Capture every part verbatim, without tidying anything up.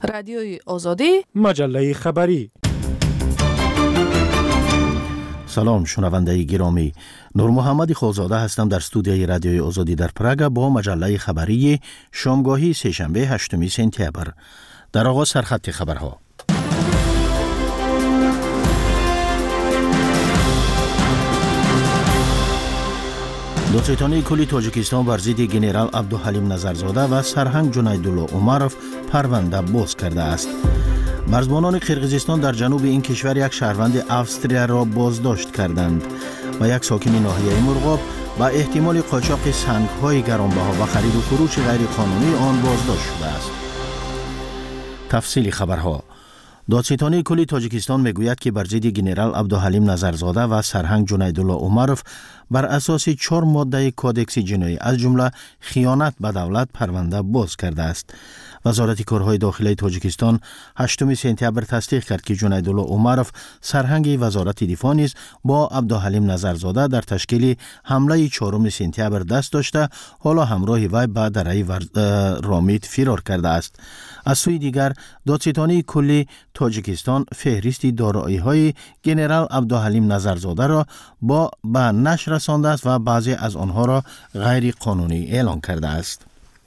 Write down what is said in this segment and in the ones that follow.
رادیوی آزادی، مجله خبری. سلام شنونده گرامی، نور محمد خالزاده هستم در استودیوی رادیوی آزادی در پراگ با مجله خبری شامگاهی سه‌شنبه هشتم سپتامبر. در آغاز سرخط خبرها. دادستانی کلی تاجیکستان بر ضد گنرال عبدالحلیم نظرزاده و سرهنگ جنیدالله عمرов پرونده باز کرده است. مرزبانان قرقیزستان در جنوب این کشور یک شهروند اوستریا را بازداشت کردند و یک ساکن ناحیه مرغاب با احتمال قاچاق سنگ‌های گرانبها و خرید و فروش غیر قانونی آن بازداشت شده است. تفصیل خبرها. دادستانی کلی تاجیکستان میگوید که بر ضد گنرال عبدالحلیم نظرزاده و سرهنگ جنیدالله عمرов بر اساس چهار ماده کودکس جنایی از جمله خیانت به دولت پرونده باز کرده است. وزارت کارهای داخلی تاجیکستان هشتم سپتامبر تصدیق کرد که جنیدالله عمرov سرهنگ وزارت دفاع نیز با عبدالحلیم نظرزاده در تشکیل حمله چهارم سپتامبر دست داشته، حالا همراه وی به دره رامید فرار کرده است. از سوی دیگر دادستانی کلی تاجیکستان فهرست دارایی‌های گنرال عبدالحلیم نظرزاده را با به نشر رسانده است و بعضی از آنها را غیر قانونی اعلام کرده است.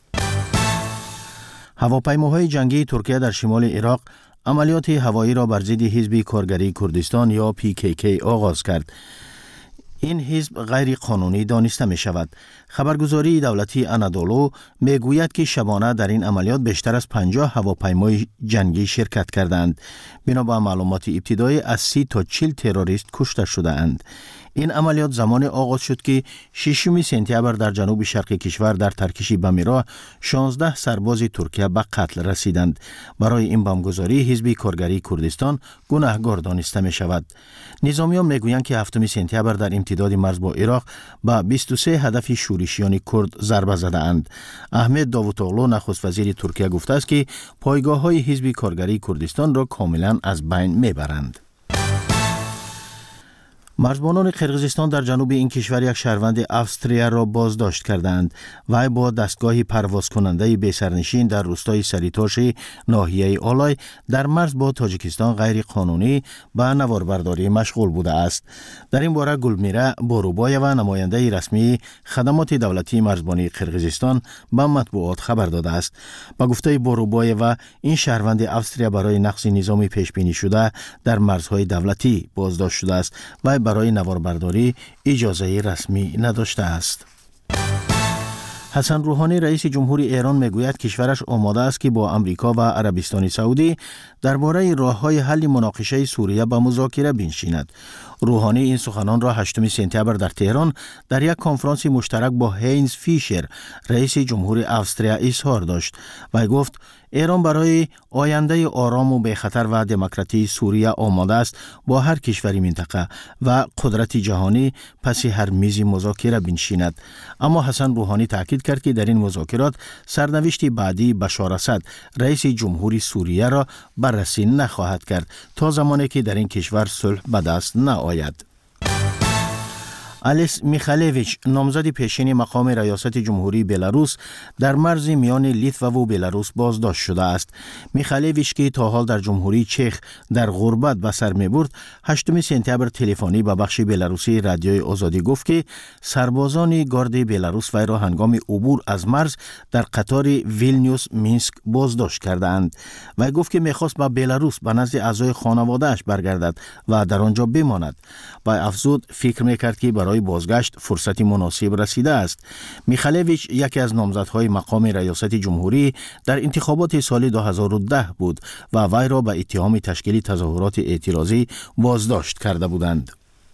هواپیماهای جنگی ترکیه در شمال عراق عملیات هوایی را بر ضد حزب کارگری کردستان یا پی کی کی آغاز کرد. این حزب غیر قانونی دانسته می شود. خبرگزاری دولتی انادولو می گوید که شبانه در این عملیات بیشتر از پنجاه هواپیمای جنگی شرکت کردند. بنابر معلومات ابتدایی از سی تا چهل تروریست کشته شده اند. این عملیات زمان آغاز شد که ششم سپتامبر در جنوب شرق کشور در ترکش بمیرا شانزده سرباز ترکیه به قتل رسیدند. برای این بمبگذاری حزب کارگری کردستان گناهکار دانسته می شود. نظامیان می گویند که هفتم سپتامبر در امتداد مرز با عراق به بیست و سه هدف شورشیان کرد ضربه زده اند. احمد داوطاغلو نخست وزیر ترکیه گفته است که پایگاه های حزب کارگری کردستان را کاملا از بین می برند. مرزبانان قرقیزستان در جنوب این کشور یک شهروند اوستریا را بازداشت کردند. وی با دستگاه پرواز کننده بی سرنشین در روستای سریتاش ناحیه آلای در مرز با تاجیکستان غیر قانونی به نواربرداری مشغول بوده است. در این باره گلمیره باروبایوه نماینده رسمی خدمات دولتی مرزبانی قرقیزستان به مطبوعات خبر داده است. با گفته باروبایوه این شهروند اوستریا برای نقض نظام پیش بینی شده در مرزهای دولتی بازداشت شده است و برای نواربرداری اجازه رسمی نداشته است. حسن روحانی رئیس جمهوری ایران میگوید کشورش آماده است که با امریکا و عربستان سعودی درباره راه‌های حل مناقشه سوریه به مذاکره بنشیند. روحانی این سخنان را هشتم سپتامبر در تهران در یک کنفرانس مشترک با هینز فیشر رئیس جمهوری اوستریا اظهار داشت و گفت ایران برای آینده آرام و بی‌خطر و دموکراتی سوریه آماده است با هر کشوری منطقه و قدرت جهانی پس هر میز مذاکره بنشیند. اما حسن روحانی تاکید کرد که در این مذاکرات سرنوشت بعدی بشار اسد رئیس جمهوری سوریه را بررسی نخواهد کرد تا زمانی که در این کشور صلح به دست نآید. الیس میخالویچ نامزد پیشین مقام ریاست جمهوری بلاروس در مرز میان لیتوا و بلاروس بازداشت شده است. میخالویچ که تا حال در جمهوری چخ در غربت به سر میبرد هشتم سپتامبر تلفنی به بخش بلاروسی رادیوی آزادی گفت که سربازان گارد بلاروس وی را هنگام عبور از مرز در قطار ویلنیوس مینسک بازداشت کردند. وی گفت که میخواست به بلاروس به نزد اعضای خانواده‌اش برگردد و در آنجا بماند. وی افزود فکر میکرد که برای بازگشت فرصت مناسب رسیده است. میخالویچ یکی از نامزدهای مقام ریاست جمهوری در انتخابات سال دو هزار و ده بود و وی را به اتهام تشکیل تظاهرات اعتراضی بازداشت کرده بودند.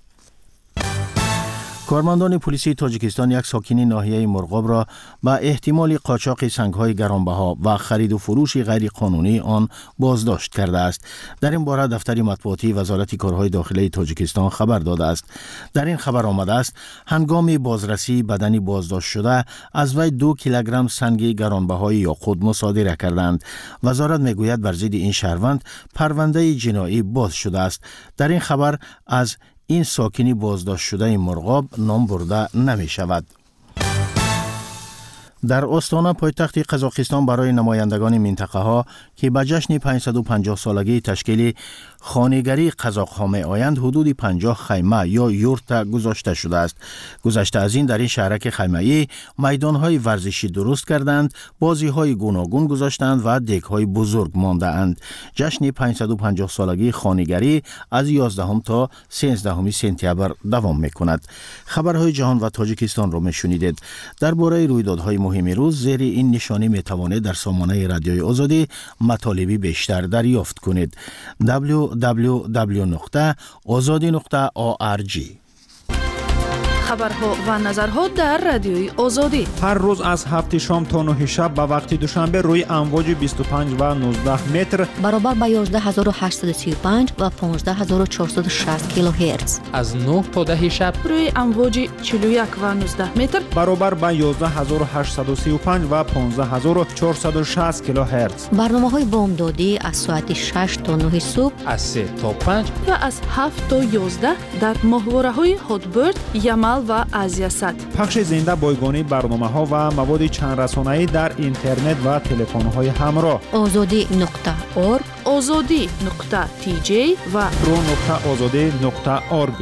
کارمندان پلیسی تاجیکستان یک ساکن ناحیه مرغاب را با احتمال قاچاق سنگ‌های گرانبها و خرید و فروش غیر قانونی آن بازداشت کرده است. در این باره دفتر مطبوعاتی وزارت کارهای داخلی تاجیکستان خبر داده است. در این خبر آمده است هنگام بازرسی بدن بازداشت شده از وی دو کیلوگرم سنگ گرانبهای یاقوت مصادره کردند. وزارت میگوید بر ضد این شهروند پرونده جنایی باز شده است. در این خبر از این ساکنی بازداشت شده مرغاب نام برده نمی شود. در استانه پایتخت قزاقستان برای نمایندگان منطقه ها که به جشن پانصد و پنجاه سالگی تشکیل خانگری قزاق ها می آیند حدود پنجاه خیمه یا یورت گذاشته شده است. گذشته از این در این شهرک خیمه‌ای میدان های ورزشی درست کردند، بازی های گوناگون گذاشتند و دک های بزرگ مانده اند. جشن پانصد و پنجاه سالگی خانگری از یازدهم تا سیزدهم سپتامبر دوام می کند. خبرهای جهان و تاجیکستان را می شنیدید. درباره رویدادهای مهم روز زیر این نشانی می توانید در سامانه رادیوی آزادی مطالبی بیشتر دریافت کنید. دبلیو دبلیو دبلیو نقطه آزادی نقطه او آر جی. خبرها و نظرها در رادیوی آزادی هر روز از هفت شام تا نه شب به وقت دوشنبه روی امواج بیست و پنج و نوزده متر برابر با یازده هزار و هشتصد و سی و پنج و پانزده هزار و چهارصد و شصت کیلوهرتز از نه تا ده شب روی امواج چهل و یک و نوزده متر برابر با یازده هزار و هشتصد و سی و پنج و پانزده هزار و چهارصد و شصت کیلوهرتز. برنامه‌های بامدادی از ساعت شش تا نه صبح، از سه تا پنج و از هفت تا یازده در ماهواره‌های هاتبرد، یمل و آسیا صد. پخش زنده بایگانی برنامه‌ها و مواد چند رسانه‌ای در اینترنت و تلفن‌های همراه. آزادی نقطه اورگ، آزادی نقطه تی جی و رو نقطه آزادی نقطه اورگ.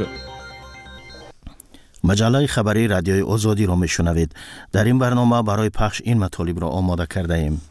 مجله خبری رادیوی آزادی را میشنوید. در این برنامه برای پخش این مطالب را آماده کرده ایم.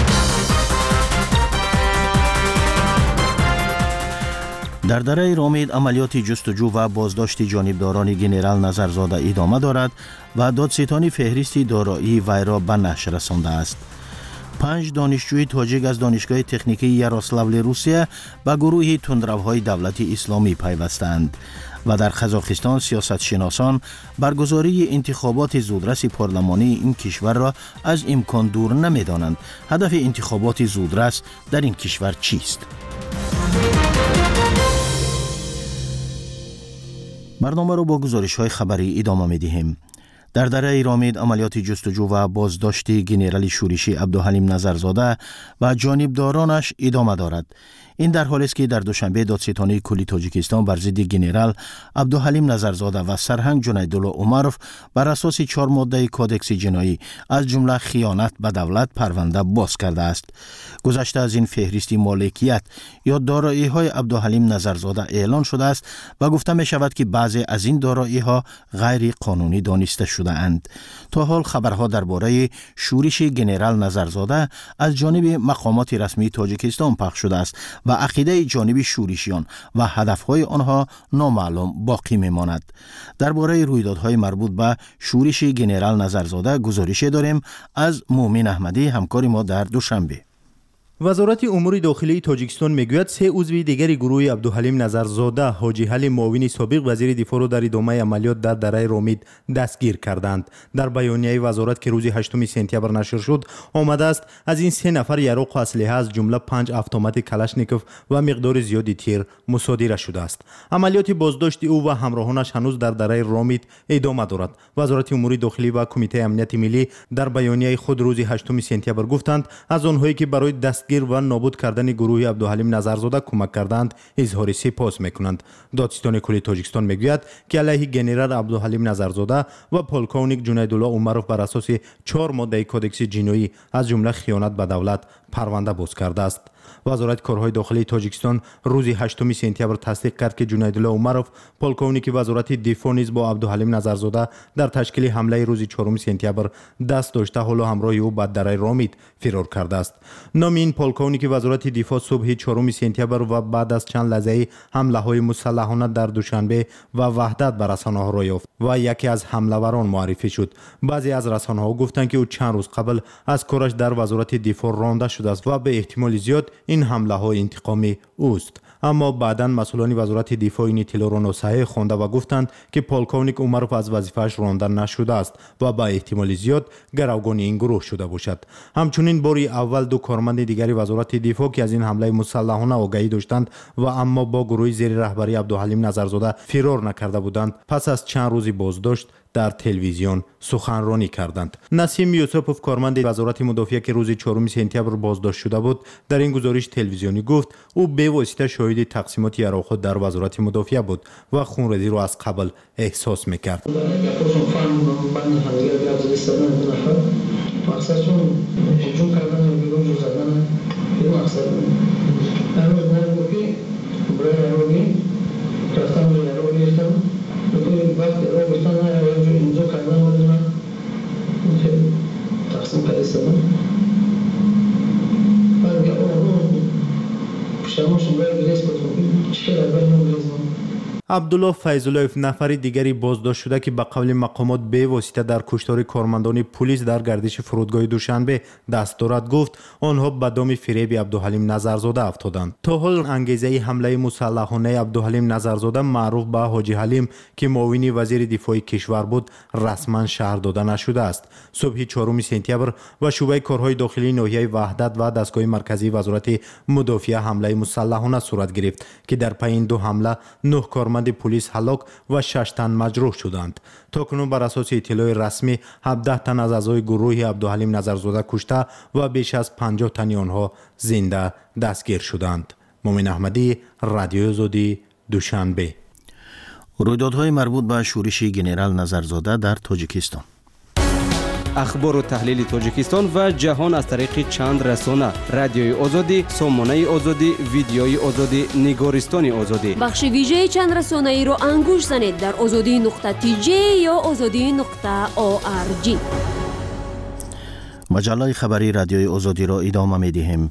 در دره رامید عملیات جستجو و بازداشت جانبداران گنرال نظرزاده ادامه دارد و دادستانی فهرستی دارایی وی را به نشر رسانده است. پنج دانشجوی تاجیک از دانشگاه تکنیکی یاروسلاول روسیه به گروه تندروهای دولت اسلامی پیوستند و در قزاقستان سیاستشناسان برگزاری انتخابات زودرس پارلمانی این کشور را از امکان دور نمی‌دانند. هدف انتخابات زودرس در این کشور چیست؟ برنامه رو با گزارش‌های خبری ادامه می‌دهیم. در دره رامید عملیات جستجو و بازداشت گنرال شورشی عبدالحلیم نظرزاده و جانبدارانش ادامه دارد. این در حالی است که در دوشنبه دادستانی کلی تاجیکستان بر ضد گنرال عبدالحلیم نظرزاده و سرهنگ جنیدالله عمروف بر اساس چهار ماده کودکس جنایی از جمله خیانت به دولت پرونده باز کرده است. گذشته از این فهرست مالکیت یا دارایی‌های عبدالحلیم نظرزاده اعلان شده است و گفته می شود که بعضی از این دارایی‌ها غیر قانونی دانسته شده اند. تا حال خبرها درباره شورش گنرال نظرزاده از جانب مقامات رسمی تاجیکستان پخش شده است و عقیده جانب شورشیان و هدفهای آنها نامعلوم باقی میماند. درباره رویدادهای مربوط به شورش گنرال نظرزاده گزارش داریم از مومن احمدی، همکار ما در دوشنبه. وزارت امور داخلی تاجیکستان میگوید سه عضو دیگری گروه عبدالحلیم نظرزاده حاجی حلی معاون سابق وزیر دفاع را در ادامه عملیات در دره رامید دستگیر کردند. در بیانیه وزارت که روز هشتم سپتامبر نشر شد آمده است از این سه نفر یراق و اسلحه از جمله پنج اتومات کلاشنیکوف و مقدار زیادی تیر مصادره شده است. عملیات بازداشت او و همراهانش هنوز در دره رامید ادامه دارد. وزارت امور داخلی و کمیته امنیت ملی در بیانیه خود روز هشتم سپتامبر گفتند از آنهایی که برای دستگیر و نابود کردن گروه عبدالحلیم نظرزاده کمک کردند اظهار سپاس میکنند. دادستان کلی تاجیکستان میگوید که علیه گنرال عبدالحلیم نظرزاده و پولکونیک جنیدالله عمروف بر اساس چهار ماده کودکس جنایی از جمله خیانت به دولت پرونده باز کرده است. وزارت کارهای داخلی تاجیکستان روز هشتم سپتامبر تصدیق کرد که جنیدالله عمروف پولکونیک وزارت دفاع نیز با عبدالحلیم نظرزاده در تشکیل حمله روز چهارم سپتامبر دست داشته حالا همراه او به دره رامید فرار کرده است. نام این پولکونیک وزارت دفاع صبح چهارم سپتامبر و بعد از چند لحظه حمله های مسلحانه در دوشنبه و وحدت بر رسانه‌ها را یافت و یکی از حمله‌وران معرفی شد. بعضی از رسانه‌ها گفتند که او چند روز قبل از کارش در وزارت دفاع رانده شده است و به احتمال زیاد این حمله های انتقامی اوست. اما بعداً مسئولان وزارت دفاع این اطلاع را ناصحیح خوانده و گفتند که پولکونیک عمروف از وظیفه‌اش رانده نشده است و با احتمال زیاد گروگان این گروه شده باشد. همچنین باری اول دو کارمند دیگری وزارت دفاع که از این حمله مسلحانه آگاهی داشتند و اما با گروه زیر رهبری عبدالحلیم نظرزاده فرار نکرده بودند پس از چند روزی بازداشت در تلویزیون سخنرانی کردند. نسیم یوسفوف کارمند وزارت مدافعه که روز چهارم سپتامبر بازداشت شده بود در این گزارش تلویزیونی گفت او به واسطه شاهد تقسیمات یراق خود در وزارت مدافعه بود و خونریزی را از قبل احساس میکرد. مقصد چون هجوم کردن و بیرون جو زدن این مقصد بود. امروز من گفتی برای ارومی رفتم روی ارومی گفتم بکنید وقت ارومی گفتن نه ارومی اینجا کردن بود من خیلی تقسیم کرده سدم من میگم اون شماشون برای گریس بودم چه در باید نمیلیزم. عبدالله فیض‌الله نفری دیگری بازداشت شده که به قول مقامات به واسطه در کشتار کارمندان پلیس در گردش فرودگاه دوشنبه دست دارد گفت آنها به دام فریب عبدالحلیم نظرزاده افتادند. تا حال انگیزه حمله مسلحانه عبدالحلیم نظرزاده معروف به حاجی حلیم که معاون وزیر دفاع کشور بود رسما شهر داده نشده است. صبح چهارم سپتامبر و شعبه کارهای داخلی ناحیه وحدت و دستگاه مرکزی وزارت مدافعه حمله مسلحانه صورت گرفت که در پی این دو حمله نه کارمند پلیس هلاک و شش تن مجروح شدند. تاکنون بر اساس اطلاع رسمی هفده تن از اعضای گروه عبدالحلیم نظرزاده کشته و بیش از پنجاه تن آنها زنده دستگیر شدند. مومن احمدی، رادیو آزادی، دوشنبه. رویدادهای مربوط به شورش ژنرال نظرزاده در تاجیکستان. اخبار و تحلیل تاجیکستان و جهان از طریق چند رسانه: رادیوی آزادی، سامانه آزادی، ویدیوی آزادی، نگارستان آزادی. بخش ویژه چند رسانه ای را انگوش زنید در آزادی نقطه تی جی یا آزادی نقطه او آر جی. مجله خبری رادیوی آزادی را ادامه می دهیم.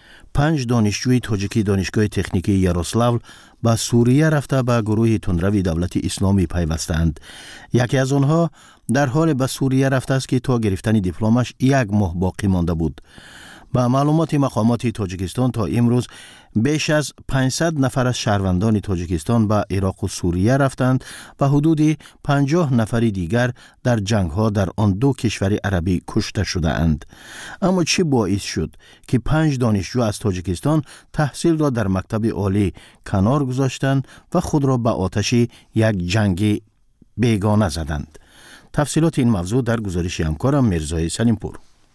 پنج دانشجوی تاجیکی دانشگاه تکنیکی یاروسلاو به سوریه رفته به گروه تندروی دولت اسلامی پیوستند. یکی از آنها در حال به سوریه رفته است که تا گرفتن دیپلمش یک ماه باقی مانده بود. با معلومات مقامات تاجیکستان تا امروز بیش از پانصد نفر از شهروندان تاجیکستان به عراق و سوریه رفتند و حدود پنجاه نفر دیگر در جنگ‌ها در آن دو کشور عربی کشته شده اند. اما چه باعث شد که پنج دانشجو از تاجیکستان تحصیل را در مکتب عالی کنار گذاشتند و خود را به آتش یک جنگ بیگانه زدند؟ تفصیلات این موضوع در گزارش همکارم میرزای سلیمپور.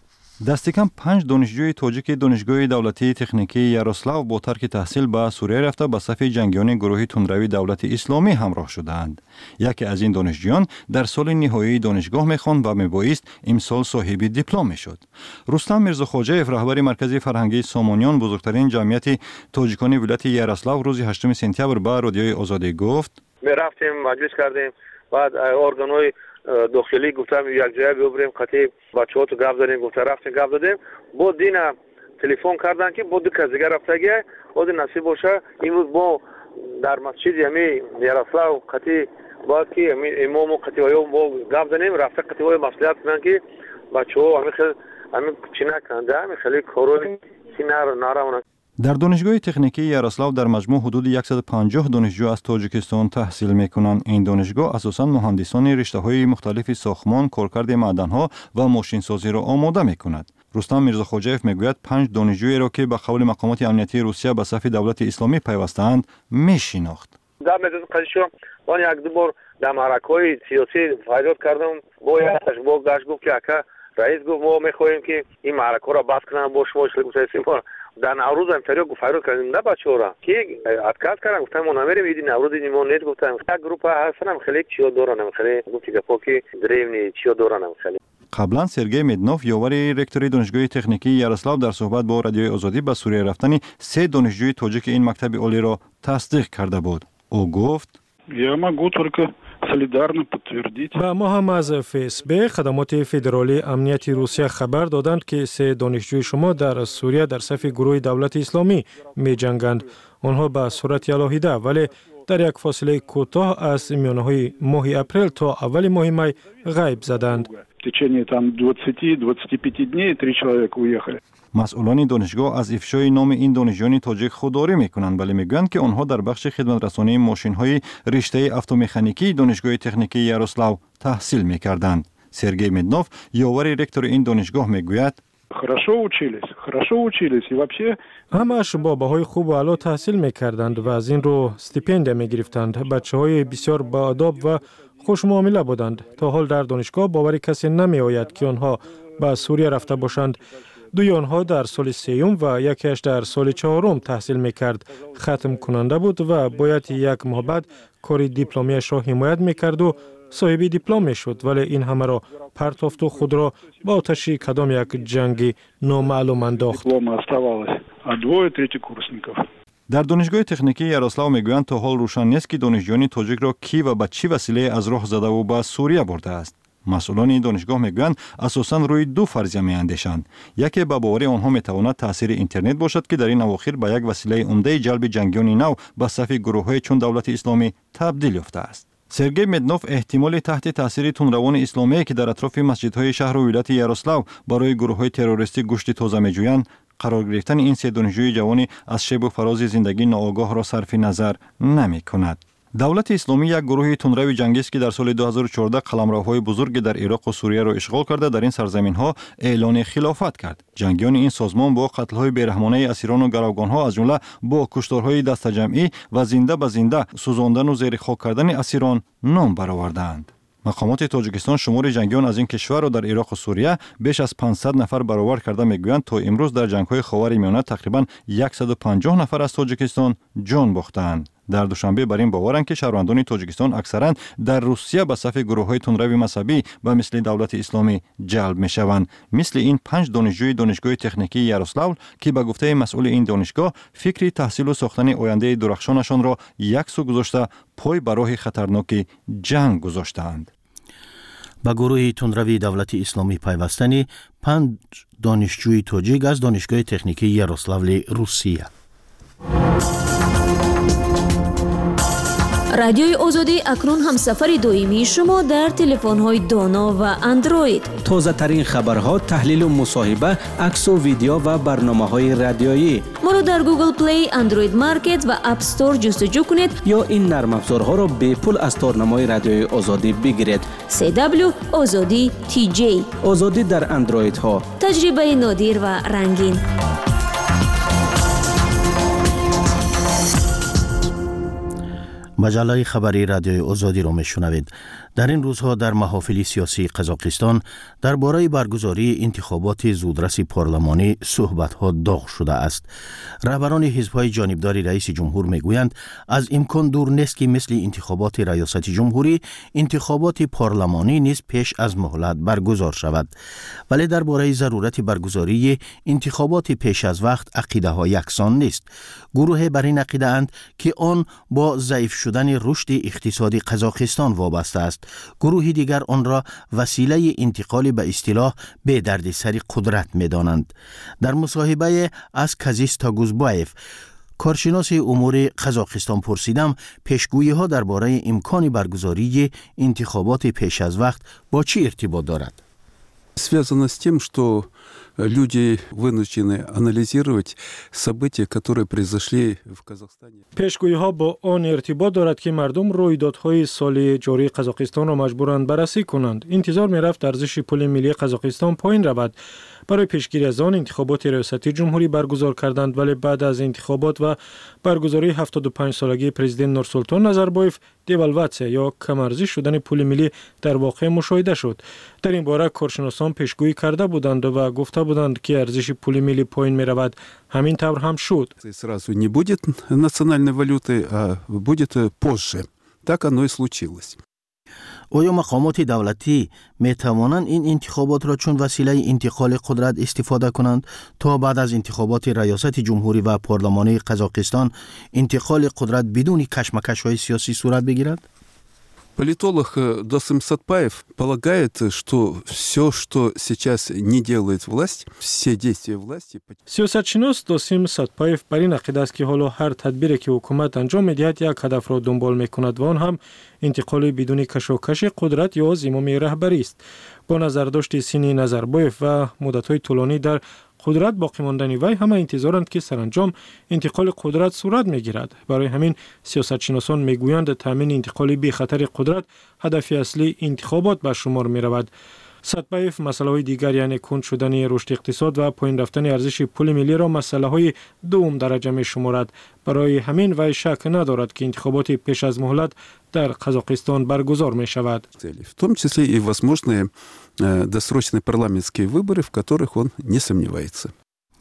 دست کم پنج دانشجوی تاجیک دانشگاه دولتی تکنیکی یاروسلاو با ترک تحصیل به سوریه رفته به صف جنگیان گروه تندروی دولت اسلامی همراه شدند. یکی از این دانشجویان در سال نهایی دانشگاه می‌خواند و میبایست امسال صاحب دیپلم میشد. رستم میرزاخواجه‌اف رهبر مرکز فرهنگی سامانیان بزرگترین جمعیت تاجیکان ولایت یاروسلاو روز هشتم سپتامبر به رادیوی آزادی گفت: می رفتیم مجلس کردیم، بعد ارگان‌های داخلی گفتم یک جای ببریم قطعی بچه‌ها تو گپ زدیم، گفت رفتیم گپ زدیم، بود دینا تلفن کردن که بود کس دیگه رفته گیه بود نصیب باشه امروز با در مسجد یمی یاروسلاو قطعی بعد که امام قطعی و با گپ زدیم رفته قطعی و مصلحت کنن که بچه‌ها همین خیلی همین چی نکنده همین خیلی کارو سینار نارمونه. در دانشگاه تکنیکی یاروسلاو در مجموع حدود صد و پنجاه دانشجو از تاجیکستان تحصیل میکنند. این دانشگاه اساساً مهندسان رشته‌های مختلف ساختمان، کارکرد معدن‌ها و ماشین‌سازی را آماده میکند. رستم میرزاخواجه‌اف میگوید پنج دانشجویی را که به قول مقامات امنیتی روسیه به صف دولت اسلامی پیوستند میشناخت. در مدت قضیه من یک دو بار در معرکه‌های سیاسی فعالیت کردم. با یکش با گشت گفت که اکا رئیس گفت ما می‌خواهیم که این معرکه را بس کنن با شما اشتراک در نوروز هم تریو گفتم کردیم نه بچه‌ها را که ادکاس کردن گفتم ما نمیریم این نوروز این ما نیت گفتم یک گروه هستن خیلی چیا دوران هم خیلی گفتی که پاکی دریم چیا دوران هم خیلی. قبلا سرگئی مدنوف یاور رکتور دانشگاه تکنیکی یاروسلاو در صحبت با رادیوی آزادی به سوریه رفتن سه دانشجوی تاجیک این مکتب عالی را تصدیق کرده بود. او گفت: Я могу только солидарно подтвердить. با ما هم از فیسبی خدمات فدرالی امنیتی روسیه خبر دادند که سه دانشجوی شما در سوریه در صف گروه دولت اسلامی می جنگند. آنها به صورت یلاهیده ولی در یک فاصله کوتاه از میانه ماه اپریل تا اول ماه می غیب زدند. В течение там двадцати-двадцати пяти дней три человека уехали. مسئولان دانشگاه از افشای نام این دانشجویان تاجیک خودداری میکنند، ولی میگویند که آنها در بخش خدمت رسانی ماشین‌های رشته اتومکانیکی دانشگاه تکنیکی یاروسلاو تحصیل میکردند. سرگئی مدنوف یاور رکتور این دانشگاه میگوید: Хорошо учились, хорошо учились и вообще همش با بهای خوب و اعلی تحصیل میکردند و از این رو استیپندیا میگرفتند. بچه‌های بسیار با آداب و خوش معامله بودند. تا حال در دانشگاه باوری کسی نمی آید که آنها به سوریه رفته باشند. دوی آنها در سال سیوم و یکیش در سال چهارم تحصیل میکرد. ختم کننده بود و باید یک ماه بعد کار دیپلمیش را حمایت میکرد و صاحب دیپلم میشد، ولی این همه را پرتافت و خود را با آتش کدام یک جنگ نامعلوم انداخت. در دانشگاه تکنیکی یاروسلاو میگویند تا حال روشن نیست که دانشجویان تاجیک را کی و به چه وسیله از راه زده و به سوریه برده است. مسئولان این دانشگاه میگویند اساساً روی دو فرضیه میاندیشند. یکی به باور آنها میتواند تاثیر اینترنت باشد که در این اواخر به یک وسیله عمده جلب جنگیان نو به صف گروه‌های چون دولت اسلامی تبدیل یافته است. سرگئی مدنوف احتمال تحت تاثیر تندروان اسلامی که در اطراف مسجدهای شهر و ولایت یاروسلاو برای گروه‌های تروریستی گوشت تازه میجویند قرار گرفتن این سه دانشجوی جوانی از شب و فراز زندگی ناآگاه را صرف نظر نمی کند. دولت اسلامی یک گروه تندرو جنگی است که در سال دو هزار و چهارده قلمروهای بزرگ در عراق و سوریه را اشغال کرده در این سرزمین‌ها اعلان خلافت کرد. جنگیان این سازمان با قتل‌های بی‌رحمانه اسیران و گروگان‌ها از جمله با کشتارهای دست جمعی و زنده به زنده سوزاندن و زیر خاک کردن اسیران نام برآوردند. مقامات تاجیکستان شمار جنگیان از این کشور را در عراق و سوریه بیش از پانصد نفر برآورد کرده میگویند تا امروز در جنگ‌های خاورمیانه تقریباً صد و پنجاه نفر از تاجیکستان جان باختند. در دوشنبه بر این باورند که شهروندان تاجیکستان اکثرا در روسیه به صف گروه‌های تندرو مذهبی و مثل دولت اسلامی جلب می‌شوند، مثل این پنج دانشجوی دانشگاه تکنیکی یاروسلاو که به گفته مسئول این دانشگاه فکری تحصیل و ساختن آینده درخشانشان را یک سو گذاشته پای بر راه خطرناک جنگ گذاشتند. به گروه تندروی دولت اسلامی پیوستنی پنج دانشجوی تاجیک از دانشگاه تکنیکی یاروسلاو روسیه. رادیوی آزادی اکنون هم سفر دائمی شما در تلفن‌های دانا و اندروید. تازه ترین خبرها، تحلیل و مصاحبه، عکس و ویدیو و برنامه‌های رادیویی. ما رو در گوگل پلی، اندروید مارکت و اپ استور جستجو کنید یا این نرم افزارها را به پول از تارنمای رادیوی آزادی بگیرید. سی دبلیو آزادی تی جی. آزادی در اندروید ها. تجربه نادر و رنگین. مجله خبری رادیوی آزادی را میشنوید. در این روزها در محافل سیاسی قزاقستان درباره برگزاری انتخابات زودرس پارلمانی صحبت‌ها داغ شده است. رهبران حزب‌های جانبدار رئیس جمهور میگویند از امکان دور نیست که مثل انتخابات ریاست جمهوری انتخابات پارلمانی نیز پیش از مهلت برگزار شود. ولی درباره ضرورت برگزاری انتخابات پیش از وقت عقیده‌ها یکسان نیست. گروه بر این عقیده اند که آن با ضعیف شدن رشد اقتصادی قزاقستان وابسته است. گروهی دیگر آن را وسیله انتقال به اصطلاح به دردسر قدرت می دانند. در مصاحبه از کازیس تاگوزبایف کارشناس امور قزاقستان پرسیدم پیشگویی ها درباره امکان برگزاری انتخابات پیش از وقت با چی ارتباط دارد؟ Связано с тем, что люди вынуждены анализировать события, которые произошли в Казахстане. پیشگویی ها با آن ارتباط دارد که مردم رویدادهای سال جاری قزاقستان را مجبورند بررسی کنند. انتظار می رفت ارزش پول ملی قزاقستان پایین رود برای پیشگیری از آن انتخابات ریاستی جمهوری برگزار کردند، ولی بعد از انتخابات و برگزاری هفتاد و پنج سالگی پرزیدنت نورسولتان نظربایف دیوالواتسیا یا کمارزی شدن پول ملی در واقع مشاهده شد. در این باره کارشناسان پیشگویی کرده بودند و گفته بودند که ارزش پول ملی پایین می رود. همین طور هم شد. Сразу не будет национальной валюты, а будет позже. Так оно и случилось. آیا مقامات دولتی می توانند این انتخابات را چون وسیله انتقال قدرت استفاده کنند تا بعد از انتخابات ریاست جمهوری و پارلمانی قزاقستان انتقال قدرت بدون کشمکش‌های سیاسی صورت بگیرد؟ Политолог Досым Сатпаев полагает, что все, что сейчас не делает власть, все действия власти... سیاستشناس داسیم ساتپایف بر این عقیده است که حالا هر تدبیری که حکومت انجام می‌دهد یک هدف را دنبال می‌کند و آن هم انتقال بدون کشاکش قدرت یا زمام رهبری است. با نظرداشت سینی نظربایف و مدت‌های طولانی در قدرت باقی ماندن وی همه انتظارند که سرانجام انتقال قدرت صورت میگیرد. برای همین سیاستشناسان میگویند تامین انتقال بی خطر قدرت هدف اصلی انتخابات به شمار می رود. ساتپایف مسئله های دیگر یعنی کند شدن رشد اقتصاد و پایین رفتن ارزش پول ملی را مسئله های دوم درجه می شمارد. برای همین وی شک ندارد که انتخابات پیش از مهلت در قزاقستان برگزار می شود. В том числе и возможные досрочные парламентские выборы, в которых он не сомневается.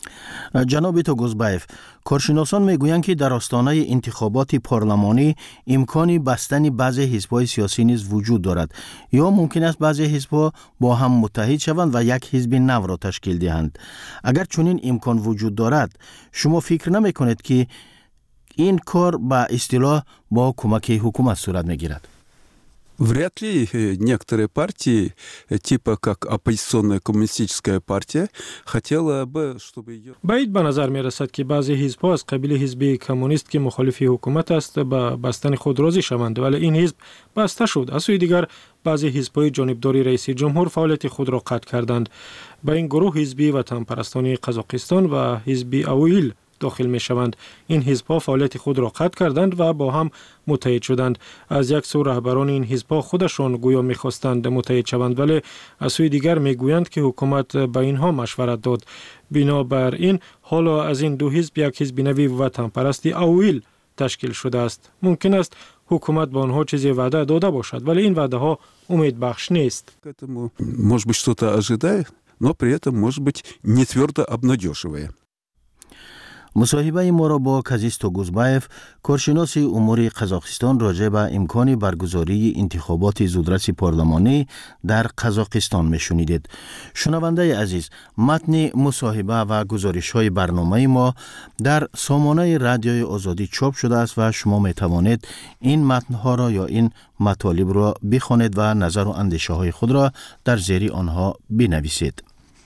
جناب توگوزبایف، کارشناسان میگویند که در آستانه انتخابات پارلمانی امکان بستن بعضی حزب‌های سیاسی نیز وجود دارد یا ممکن است بعضی حزب‌ها با هم متحد شوند و یک حزب نو را تشکیل دهند. اگر چنین امکان وجود دارد، شما фикр نمی‌کنید که این کار با اصطلاح با کمک حکومت صورت می‌گیرد؟ Вряд ли некоторые партии, типа как оппозиционная коммунистическая партия, хотела бы, чтобы ее... باید به نظر می رسد که بعضی حزب‌ها از قبیل حزب کمونیست که مخالف حکومت است به بستن خود راضی شوند، ولی این حزب بسته شد. از سوی دیگر بعضی حزب‌های جانبداری رئیس جمهور فعالیت خود را قطع کردند. به این گروه حزب وطن پرستانی قزاقستان و حزب اویل داخل می شوند. این حزب‌ها فعالیت خود را قطع کردند و با هم متحد شدند. از یک سو رهبران این حزب‌ها خودشان گویا می‌خواستند متحد شوند، ولی از سوی دیگر می‌گویند که حکومت به اینها مشورت داد. بنابراین حالا از این دو حزب یک حزب نوی وطن پرستی اویل تشکیل شده است. ممکن است حکومت به آنها چیزی وعده داده باشد، ولی این وعده ها امید بخش نیست. Может быть, что-то ожидает, но при этом может быть не твердо обнадеживая. مصاحبه ما را با کازیز توگوزبایف، کارشناس امور قزاقستان، راجع به امکان برگزاری انتخابات زودرس پارلمانی در قزاقستان میشنیدید. شنونده عزیز، متن مصاحبه و گزارش های برنامه ما در سامانه رادیوی آزادی چاپ شده است و شما می توانید این متن ها را یا این مطالب را بخوانید و نظر و اندیشه های خود را در زیر آنها بنویسید.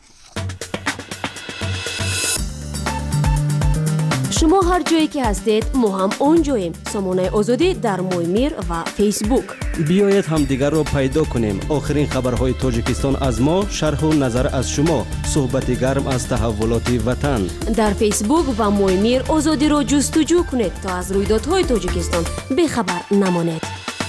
شما هر جایی که هستید ما هم اونجاییم. سامانه آزادی در مویمیر و فیسبوک. بیایید هم دیگر را پیدا کنیم. آخرین خبرهای تاجیکستان از ما، شرح و نظر از شما، صحبت گرم از تحولات وطن. در فیسبوک و مویمیر آزادی را جستجو کنید تا از رویدادهای تاجیکستان بیخبر نمانید.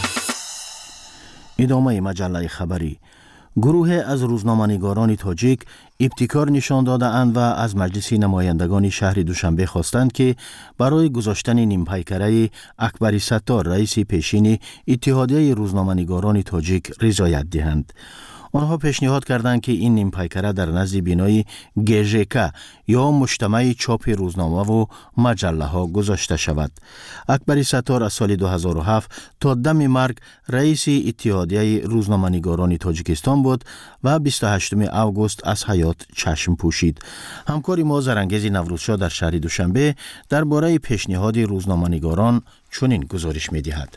ادامه مجله خبری. گروه از روزنامه‌نگاران تاجیک ابتکار نشان داده اند و از مجلس نمایندگان شهر دوشنبه خواستند که برای گذاشتن نیمپیکره اکبری ستار رئیس پیشین اتحادیه روزنامه‌نگاران تاجیک رضایت دهند. آنها پیشنهاد کردند که این نیمپیکره در نزد بینای گژک یا مجتمع چاپ روزنامه و مجله ها گذاشته شود. اکبری ستار از سال دو هزار و هفت تا دم مرگ رئیس اتحادیه روزنامه‌نگاران تاجیکستان بود و بیست و هشتم آگوست از حیات چشم پوشید. همکار ما زرنگیز نوروزشاه در شهر دوشنبه درباره پیشنهاد روزنامه‌نگاران چنین گزارش می‌دهد.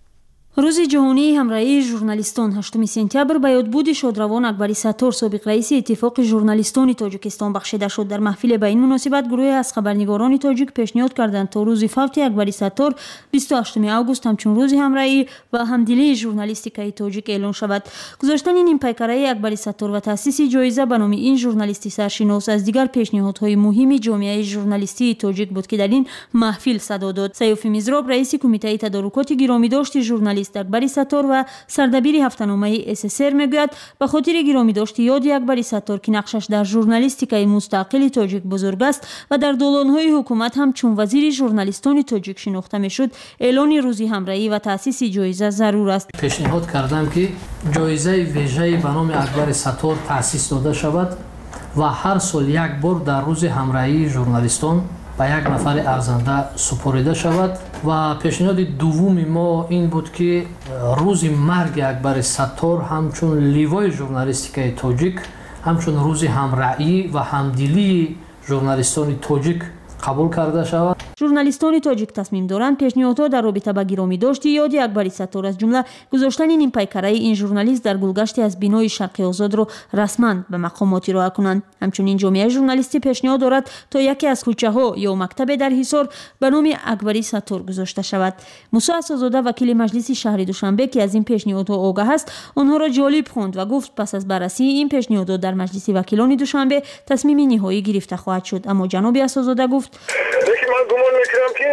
روز جهانی همراهی ژورنالیستان هشتم سپتامبر به یادبود شادروان اکبری ستار سابق رئیس اتفاق ژورنالیستان تاجیکستان بخشیده شد. در محفل به این مناسبت گروه از خبرنگاران تاجیک پیشنهاد کردند تا روز فوت اکبری ستار بیست و هشتم آگوست همچون روز همراهی و همدلی ژورنالیستیک تاجیک اعلان شود. گذاشتن این پیکره اکبری ستار و تأسیس جایزه به نام این ژورنالیستی سرشناس از دیگر پیشنهادهای مهم جامعه ژورنالیستی تاجیک بود که در این محفل صدا داد. سیوفی میزراب رئیس کمیته تدارکات گرامی داشت ژورنالیست اکبری ستار و سردبیر هفته‌نامه اس اس ار میگوید به خاطر گرامی داشت یاد اکبری ستار که نقشش در ژورنالیستیکای مستقل تاجیک بزرگ است و در دوران‌های حکومت هم چون وزیر ژورنالیستان تاجیک شناخته میشد، اعلان روزی همراهی و تأسیس جایزه ضرور است. پیشنهاد کردم که جایزه ویژه‌ای به نام اکبری ستار تأسیس داده شود و هر سال یک بار در روز همراهی ژورنالیستان به یک نفر ارزنده سپرده شود و پیشنهاد دوم ما این بود که روز مرگ اکبر ستار همچون لیوای ژورنالیستیک تاجیک، همچون روز همراهی و همدلی ژورنالیستان تاجیک قبول کرده شود. ژورنالیستان تاجیک تصمیم دارند پیشنهادها در رابطه با گرامی داشتی یاد اکبری ستار از جمله گذاشتن این پیکره این ژورنالیست در گلگشت از بینای شرق آزاد را رسما به مقامات راه کنند. همچنین جامعه ژورنالیستی پیشنهاد دارد تا یکی از کوچه ها یا مکتب در حصار به نام اکبری ستار گذاشته شود. موسی اسدزاده وکیل مجلس شهر دوشنبه که از این پیشنهادها آگاه است آنها را جالب خواند و گفت پس از بررسی این پیشنهادات در مجلس وکیلان دوشنبه تصمیم نهایی گرفته خواهد شد. اما جناب اسدزاده گفت من گمان میکنم که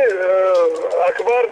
اکبر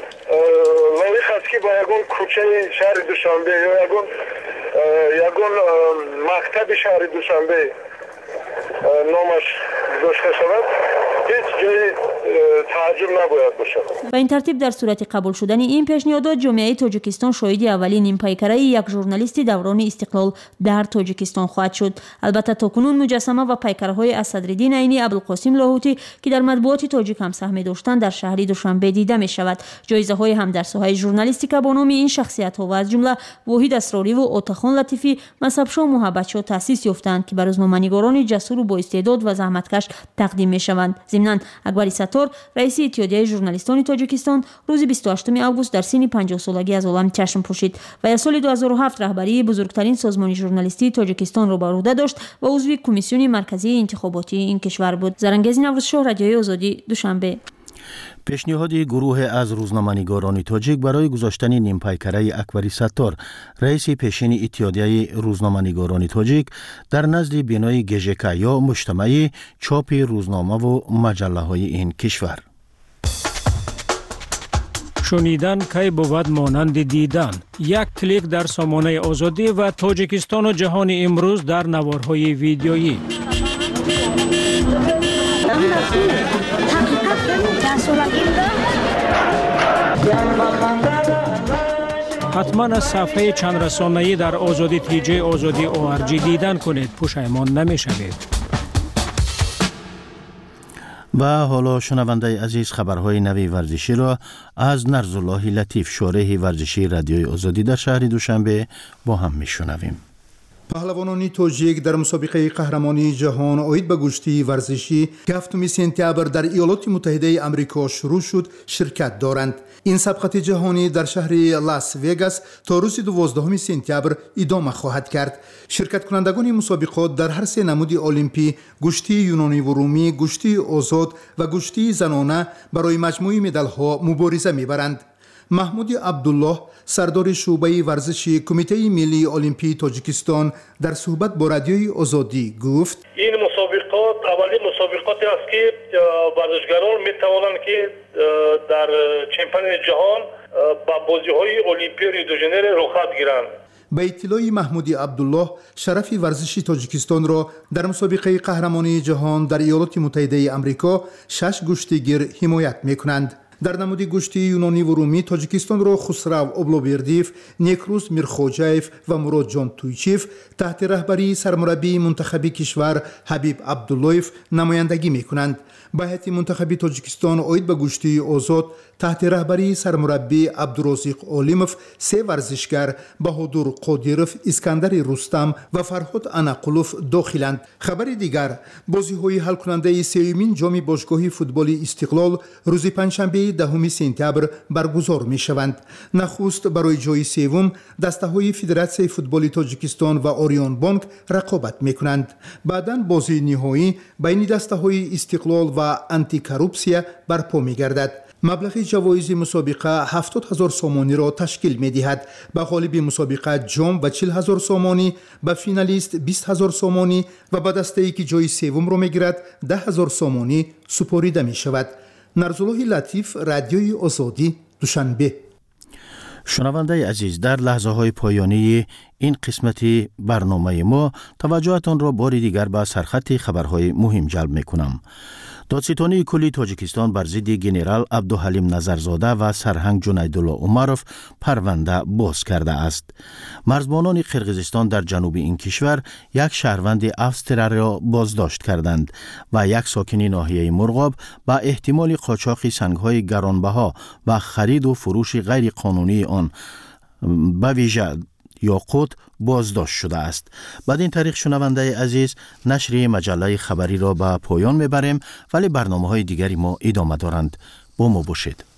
لایق است که با یگون کوچه شهر دوشنبه یا یگون یگون مکتب شهر دوشنبه نامش گذاشته شود. هیچ جای تعجب نباید باشه. به این ترتیب در صورت قبول شدن این پیشنهادات جامعه تاجیکستان شاهد اولین نیمپیکره یک ژورنالیست دوران استقلال در تاجیکستان خواهد شد. البته تاکنون مجسمه و پیکرهای از صدرالدین عینی، ابوالقاسم لاهوتی که در مطبوعات تاجیک هم سهم داشتند در شهر دوشنبه دیده می شود. جایزه های هم در ساحه ژورنالیستیک با نام این شخصیت ها و از جمله واحد اسراری و عطاخان لطیفی، مصعب‌شاه محبت‌شاه تأسیس یافتند که به روزنامه‌نگاران جسور و با استعداد و زحمتکش تقدیم می شوند. ضمناً اکبری ستار رئیس اتحادیه ژورنالیستان تاجیکستان روز بیست و هشتم آگوست در سن پنجاه سالگی از عالم چشم پوشید و در سال دو هزار و هفت رهبری بزرگترین سازمان ژورنالیستی تاجیکستان را بر عهده داشت و عضو کمیسیون مرکزی انتخاباتی این کشور بود. زرنگز نوروزشاه، رادیوی آزادی، دوشنبه. پیشنهاد گروه از روزنامه‌نگاران تاجیک برای گذاشتن نیمپیکره اکبری ستار رئیس پیشین اتحادیه روزنامه‌نگاران تاجیک در نزد بنای گژک یا مجتمع چاپ روزنامه و مجله‌های این کشور. شنیدن کی بود مانند دیدن. یک کلیک در سامانه آزادی و تاجیکستان و جهان امروز در نوارهای ویدیویی. حتما از صفحه چند رسانه‌ای در آزادی تی جی آزادی او آر جی دیدن کنید، پشیمان نمی‌شوید. و حالا شنونده عزیز خبرهای نوی ورزشی را از نرزالله لطیف، شارح ورزشی رادیوی آزادی در شهر دوشنبه با هم میشنویم. پهلوانان تاجیک در مسابقه قهرمانی جهان آید به گشتی ورزشی که هفتم سپتامبر در ایالات متحده آمریکا شروع شد شرکت دارند. این سبقت جهانی در شهر لاس وگاس تا روز دوازدهم سپتامبر ادامه خواهد کرد. شرکت کنندگان مسابقات در هر سه نمود المپی، گشتی یونانی و رومی، گشتی آزاد و گشتی زنانه برای مجموعه مدال ها مبارزه میبرند. محمود عبدالله، سردار شعبه ورزشی کمیته ملی المپی تاجیکستان، در صحبت با رادیوی آزادی گفت: این مسابقات اولین مسابقاتی است که ورزشکاران می توانند که در چمپیونات جهان با بازی‌های المپی ریو دی ژانیرو رخصت گیرند. به اطلاع محمود عبدالله، شرف ورزشی تاجیکستان را در مسابقه قهرمانی جهان در ایالات متحده آمریکا شش گشتیگیر حمایت می‌کنند. در نمود گشتی یونانی و رومی تاجیکستان را خسرو اوبلوبردیف، نیکروز میرخوجایف و مراد جان تویچیف تحت رهبری سرمربی منتخب کشور حبیب عبداللهیف نمایندگی می‌کنند. به هیئت منتخب تاجیکستان آید به گشتی آزاد تحت رهبری سرمربی عبدالرزاق عالموف سه ورزشگر بهادر قادیروف، اسکندر رستم و فرهاد انقلوف داخلند. خبر دیگر، بازی‌های حل کننده سومین جام باشگاهی فوتبال استقلال روز پنجشنبه دهم سپتامبر برگزار می‌شوند. نخست برای جای سوم دسته‌های فدراسیون فوتبال تاجیکستان و آریان بانک رقابت می‌کنند. بعداً بازی نهایی بین دسته‌های استقلال و آنتی کروپسیا برپا می‌گردد. مبلغ جوایز مسابقه هفتاد هزار سومانی را تشکیل می‌دهد. به غالب مسابقه جام و چهل هزار سومانی، به فینالیست بیست هزار سومانی و به دسته‌ای که جای سوم را می‌گیرد ده هزار سومانی سپرده می‌شود. نرزالله لطیف، رادیوی آزادی، دوشنبه. شنونده عزیز، در لحظه های پایانی این قسمتی برنامه ما توجهتان را بار دیگر به سرخط خبرهای مهم جلب میکنم. دادستانی کلی تاجیکستان بر ضد گنرال عبدالحلیم نظرزاده و سرهنگ جنیدالله عمروف پرونده باز کرده است. مرزبانان قرقیزستان در جنوب این کشور یک شهروند افسترا را بازداشت کردند و یک ساکن ناحیه مرغاب با احتمال قاچاق سنگ‌های گرانبها و خرید و فروش غیر قانونی آن به ویژه یاقوت بازداشت شده است. بعد این طریق شنونده عزیز، نشریه مجله خبری را به پایان میبریم، ولی برنامه های دیگری ما ادامه دارند. با ما باشید.